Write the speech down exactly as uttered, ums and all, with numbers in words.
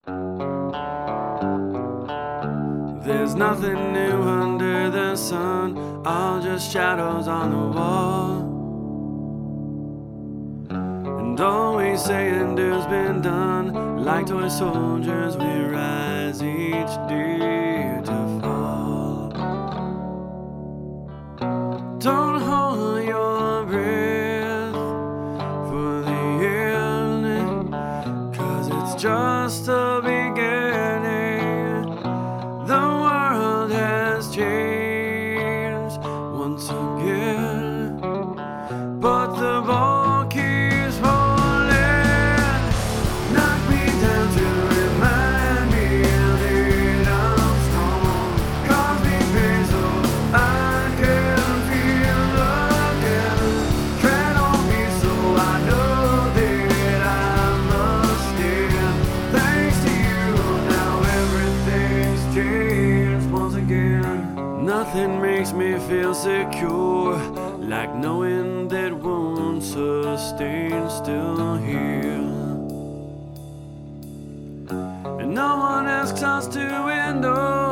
There's nothing new under the sun, all just shadows on the wall. And all we say and do's been done. Like toy soldiers, we rise each day to fall. Don't hold your breath for the end, 'cause it's just the beginning. The world has changed once again, but the ball keeps rolling. Knock me down to remind me that I'm strong. Cause me pain so I can feel again. Tread on me so I know that I must stand. Thanks to you, now everything's changed once again. Nothing makes me feel secure like knowing that wounds sustained still heal. And no one asks us to endure